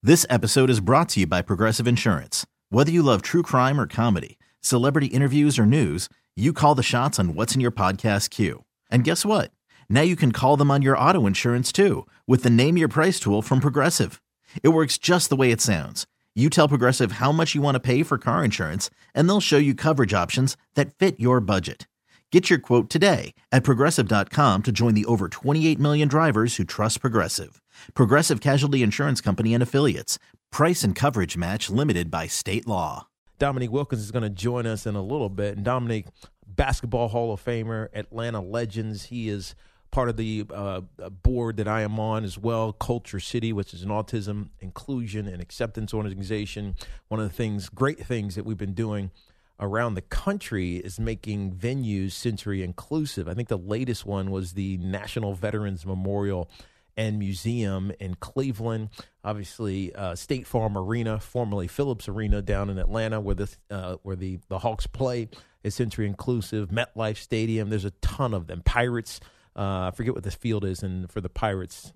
This episode is brought to you by Progressive Insurance. Whether you love true crime or comedy, celebrity interviews or news, you call the shots on what's in your podcast queue. And guess what? Now you can call them on your auto insurance too with the Name Your Price tool from Progressive. It works just the way it sounds. You tell Progressive how much you want to pay for car insurance, and they'll show you coverage options that fit your budget. Get your quote today at Progressive.com to join the over 28 million drivers who trust Progressive. Progressive Casualty Insurance Company and Affiliates. Price and coverage match limited by state law. Dominique Wilkins is going to join us in a little bit. And Dominique, Basketball Hall of Famer, Atlanta Legends. He is part of the board that I am on as well, Culture City, which is an autism inclusion and acceptance organization. One of the great things that we've been doing around the country is making venues sensory inclusive. I think the latest one was the National Veterans Memorial and Museum in Cleveland. Obviously, State Farm Arena, formerly Phillips Arena down in Atlanta, where the Hawks play, is sensory inclusive. MetLife Stadium, there's a ton of them. Pirates, I forget what this field is for the Pirates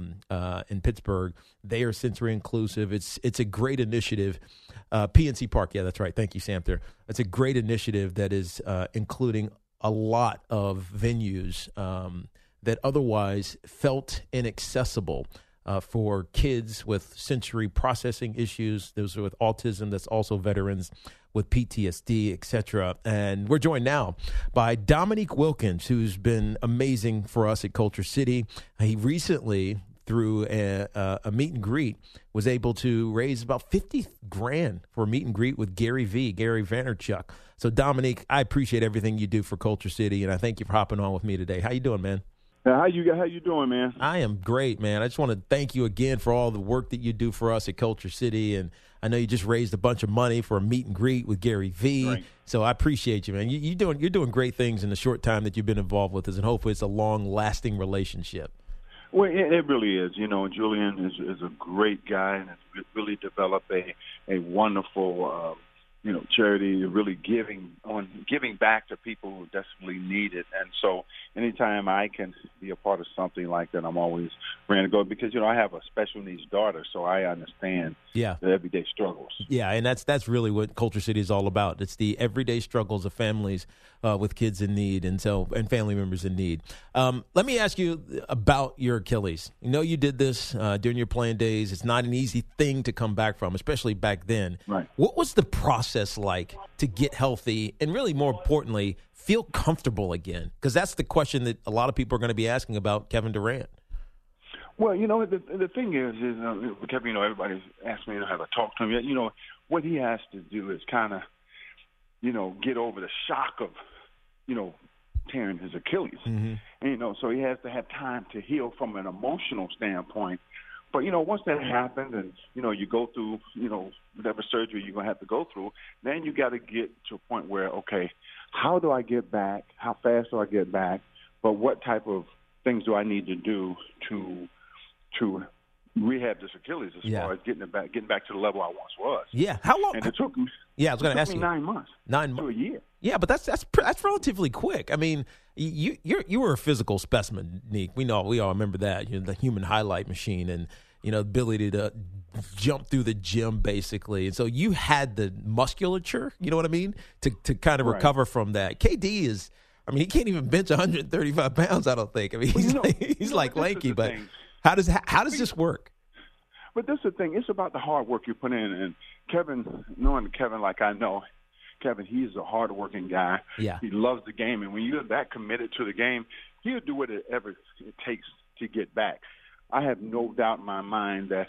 in Pittsburgh. They are sensory inclusive. It's a great initiative. PNC Park, yeah, that's right. Thank you, Samter. It's a great initiative that is including a lot of venues that otherwise felt inaccessible for kids with sensory processing issues, those with autism, that's also veterans with PTSD, et cetera. And we're joined now by Dominique Wilkins, who's been amazing for us at Culture City. He recently, through a meet and greet, was able to raise about $50,000 for a meet and greet with Gary Vaynerchuk. So, Dominique, I appreciate everything you do for Culture City, and I thank you for hopping on with me today. How you doing, man? How you doing, man? I am great, man. I just want to thank you again for all the work that you do for us at Culture City, and I know you just raised a bunch of money for a meet and greet with Gary V. Right. So I appreciate you, man. You're doing great things in the short time that you've been involved with us, and hopefully it's a long-lasting relationship. Well, it really is. You know, Julian is a great guy and has really developed a wonderful charity, really giving back to people who desperately need it. And so anytime I can be a part of something like that, I'm always ready to go because, I have a special needs daughter, so I understand the everyday struggles. Yeah, and that's really what Culture City is all about. It's the everyday struggles of families with kids in need and family members in need. Let me ask you about your Achilles. You did this during your playing days. It's not an easy thing to come back from, especially back then. Right. What was the process like to get healthy and really more importantly, feel comfortable again? Because that's the question that a lot of people are going to be asking about Kevin Durant. Well, the thing is Kevin, everybody's asked me to have a talk to him. What he has to do is kind of, get over the shock of, tearing his Achilles. Mm-hmm. And, so he has to have time to heal from an emotional standpoint. But, once that happens and, you go through, whatever surgery you're going to have to go through, then you got to get to a point where, okay, how do I get back? How fast do I get back? But what type of things do I need to do to rehab this Achilles as far as getting back to the level I once was? Yeah. How long? And it took me. Yeah, I was going to ask you. 9 months. 9 months to a year. Yeah, but that's relatively quick. I mean, you were a physical specimen, Nick. We all remember that. You're the human highlight machine, and ability to jump through the gym basically. And so you had the musculature. You know what I mean? To kind of recover from that. KD is. I mean, he can't even bench 135 pounds. I don't think. I mean, he's like lanky, but how does this work? But this is the thing. It's about the hard work you put in. And Kevin, knowing Kevin like I know, Kevin, he's a hard-working guy. Yeah. He loves the game. And when you're that committed to the game, he'll do whatever it takes to get back. I have no doubt in my mind that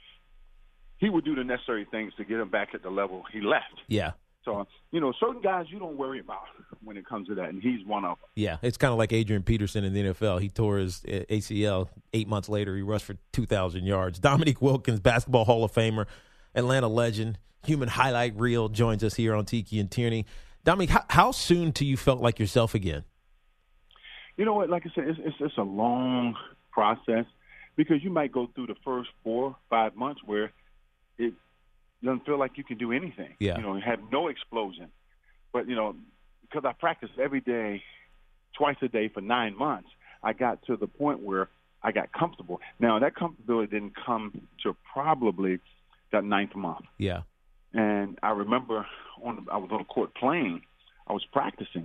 he would do the necessary things to get him back at the level he left. Yeah. So, certain guys you don't worry about when it comes to that, and he's one of them. Yeah, it's kind of like Adrian Peterson in the NFL. He tore his ACL 8 months later. He rushed for 2,000 yards. Dominique Wilkins, Basketball Hall of Famer, Atlanta legend, human highlight reel, joins us here on Tiki and Tierney. Dominique, how soon do you felt like yourself again? You know what? Like I said, it's a long process because you might go through the first 4 or 5 months where it doesn't feel like you can do anything. Yeah. You have no explosion. But, because I practiced every day, twice a day for 9 months, I got to the point where I got comfortable. Now, that comfortability didn't come to probably that 9th month. Yeah. And I remember I was on the court playing. I was practicing.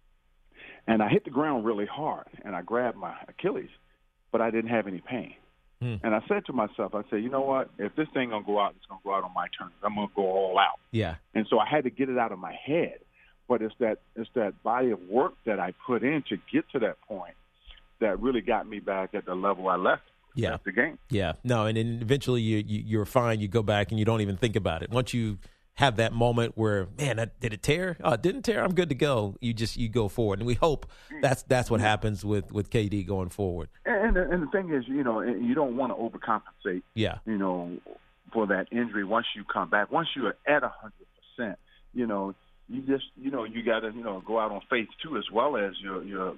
And I hit the ground really hard, and I grabbed my Achilles, but I didn't have any pain. And I said to myself, I said, you know what? If this thing going to go out, it's going to go out on my terms. I'm going to go all out. Yeah. And so I had to get it out of my head. But it's that body of work that I put in to get to that point that really got me back at the level I left. Yeah. The game. Yeah. No, and then eventually you're fine. You go back and you don't even think about it. Once you have that moment where, man, did it tear? Oh, it didn't tear. I'm good to go. You go forward, and we hope that's what happens with KD going forward. And the thing is, you know, you don't want to overcompensate. Yeah. You know, for that injury once you come back. Once you are at 100%, you know, you just, you know, you got to, you know, go out on faith too, as well as your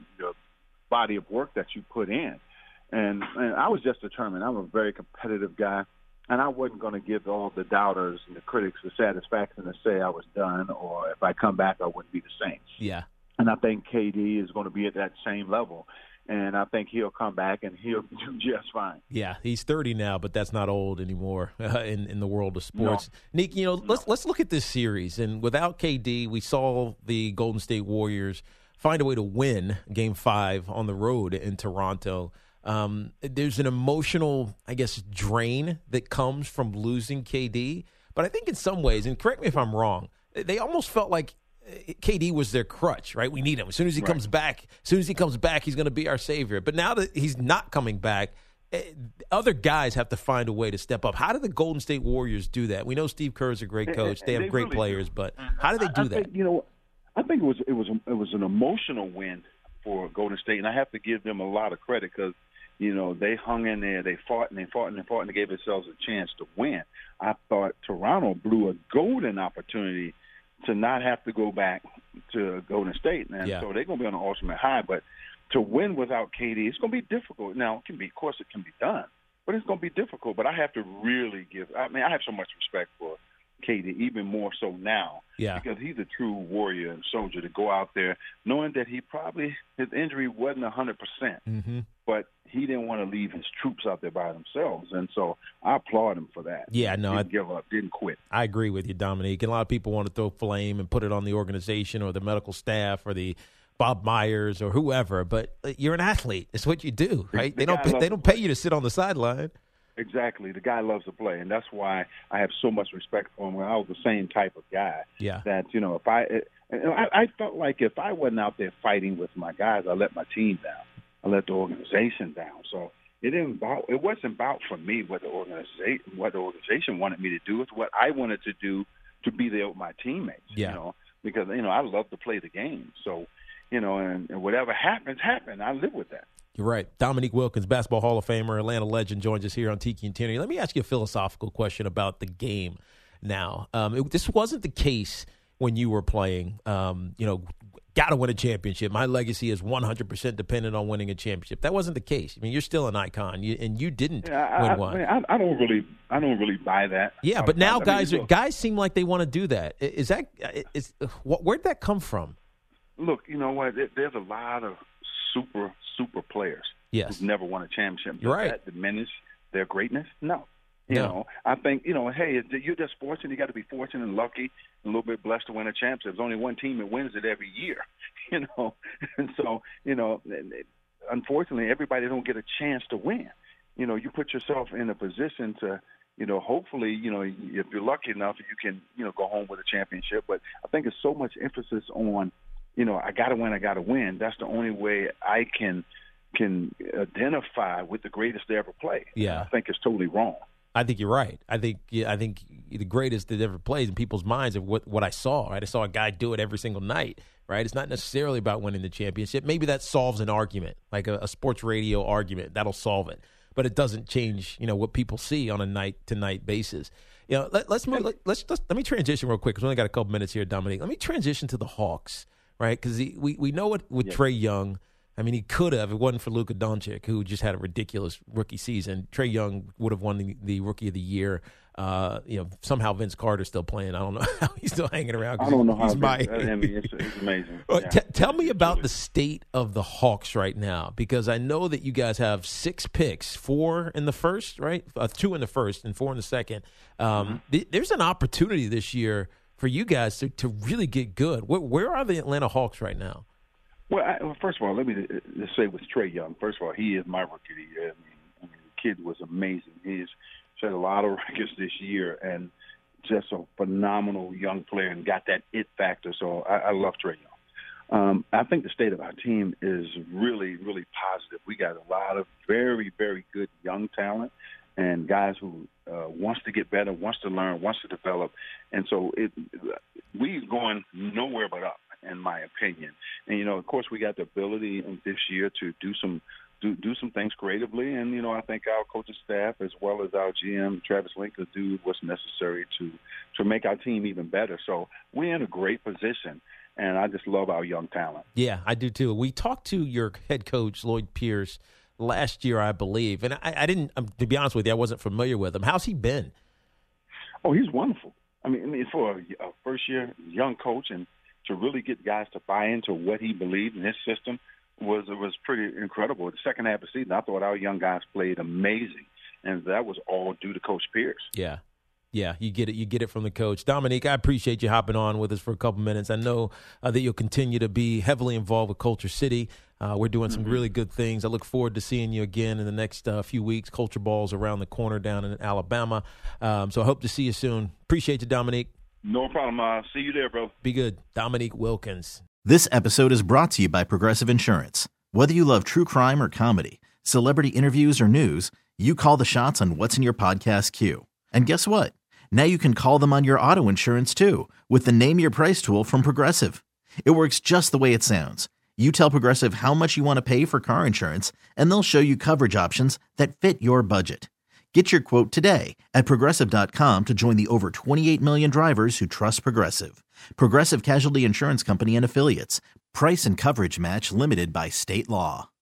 body of work that you put in. And I was just determined. I'm a very competitive guy. And I wasn't going to give all the doubters and the critics the satisfaction to say I was done, or if I come back, I wouldn't be the same. Yeah. And I think KD is going to be at that same level. And I think he'll come back and he'll do just fine. Yeah, he's 30 now, but that's not old anymore in the world of sports. No. Nick, you know, let's look at this series. And without KD, we saw the Golden State Warriors find a way to win Game 5 on the road in Toronto. There's an emotional, I guess, drain that comes from losing KD. But I think in some ways, and correct me if I'm wrong, they almost felt like KD was their crutch, right? We need him. As soon as he comes back, he's going to be our savior. But now that he's not coming back, other guys have to find a way to step up. How do the Golden State Warriors do that? We know Steve Kerr is a great coach. They have great really players, but how do they do that? Think, you know, I think it was an emotional win for Golden State, and I have to give them a lot of credit because, you know, they hung in there, they fought and they gave themselves a chance to win. I thought Toronto blew a golden opportunity to not have to go back to Golden State. And so they're going to be on an ultimate high. But to win without KD, it's going to be difficult. Now, of course, it can be done, but it's going to be difficult. But I have to really I have so much respect for KD, even more so now, because he's a true warrior and soldier to go out there knowing that his injury wasn't 100%, but he didn't want to leave his troops out there by themselves. And so I applaud him for that. Yeah, no, didn't give up, didn't quit. I agree with you, Dominique. And a lot of people want to throw blame and put it on the organization or the medical staff or the Bob Myers or whoever, but you're an athlete. It's what you do, right? They don't pay you to sit on the sideline. Exactly. The guy loves to play, and that's why I have so much respect for him. I was the same type of guy. Yeah. That, you know, I felt like if I wasn't out there fighting with my guys, I let my team down. I let the organization down. So it wasn't about for me what the organization wanted me to do. It's what I wanted to do to be there with my teammates. Yeah. You know, because, you know, I love to play the game. So, you know, and whatever happens. I live with that. You're right. Dominique Wilkins, Basketball Hall of Famer, Atlanta legend, joins us here on Tiki and Tierney. Let me ask you a philosophical question about the game now. This wasn't the case when you were playing. You know, got to win a championship. My legacy is 100% dependent on winning a championship. That wasn't the case. I mean, you're still an icon, and you didn't win one. I don't really buy that. Yeah, but now guys seem like they want to do that. Where'd that come from? Look, you know what? There's a lot of super players who've never won a championship. You're right. Does that diminish their greatness? No. You know, I think, you know, hey, you're just fortunate. You got to be fortunate and lucky and a little bit blessed to win a championship. There's only one team that wins it every year, you know. And so, you know, unfortunately, everybody don't get a chance to win. You know, you put yourself in a position to, you know, hopefully, you know, if you're lucky enough, you can, you know, go home with a championship. But I think there's so much emphasis on, you know, I got to win. That's the only way I can identify with the greatest to ever play. Yeah. I think it's totally wrong. I think you're right. I think the greatest that ever plays in people's minds of what I saw, right? I saw a guy do it every single night, right? It's not necessarily about winning the championship. Maybe that solves an argument, like a sports radio argument. That'll solve it. But it doesn't change, you know, what people see on a night-to-night basis. You know, let's move. Let me transition real quick because we only got a couple minutes here, Dominique. Let me transition to the Hawks. Right, because we know what with Trae Young. I mean, he could have. It wasn't for Luka Doncic, who just had a ridiculous rookie season. Trae Young would have won the Rookie of the Year. somehow Vince Carter's still playing. I don't know how he's still hanging around. I don't know how. He's it's amazing. Yeah. Tell me about the state of the Hawks right now, because I know that you guys have 6 picks, 4 in the first, right? 2 in the first and 4 in the second. There's an opportunity this year for you guys to really get good. Where are the Atlanta Hawks right now? Well, first of all, let me just say with Trae Young. First of all, he is my rookie of the year. I mean, the kid was amazing. He's set a lot of records this year, and just a phenomenal young player, and got that it factor. So I love Trae Young. I think the state of our team is really, really positive. We got a lot of very, very good young talent and guys who wants to get better, wants to learn, wants to develop. And so we're going nowhere but up, in my opinion. And, of course, we got the ability this year to do some things creatively. And, I think our coaching staff, as well as our GM, Travis Lincoln, do what's necessary to make our team even better. So we're in a great position, and I just love our young talent. Yeah, I do too. We talked to your head coach, Lloyd Pierce, last year, I believe. And I didn't, to be honest with you, I wasn't familiar with him. How's he been? Oh, he's wonderful. I mean for a first-year young coach, and to really get guys to buy into what he believed in his system was pretty incredible. The second half of the season, I thought our young guys played amazing, and that was all due to Coach Pierce. Yeah, you get it. You get it from the coach. Dominique, I appreciate you hopping on with us for a couple minutes. I know that you'll continue to be heavily involved with Culture City. We're doing some really good things. I look forward to seeing you again in the next few weeks. Culture Ball's around the corner down in Alabama. So I hope to see you soon. Appreciate you, Dominique. No problem. See you there, bro. Be good. Dominique Wilkins. This episode is brought to you by Progressive Insurance. Whether you love true crime or comedy, celebrity interviews or news, you call the shots on what's in your podcast queue. And guess what? Now you can call them on your auto insurance too, with the Name Your Price tool from Progressive. It works just the way it sounds. You tell Progressive how much you want to pay for car insurance, and they'll show you coverage options that fit your budget. Get your quote today at Progressive.com to join the over 28 million drivers who trust Progressive. Progressive Casualty Insurance Company and Affiliates. Price and coverage match limited by state law.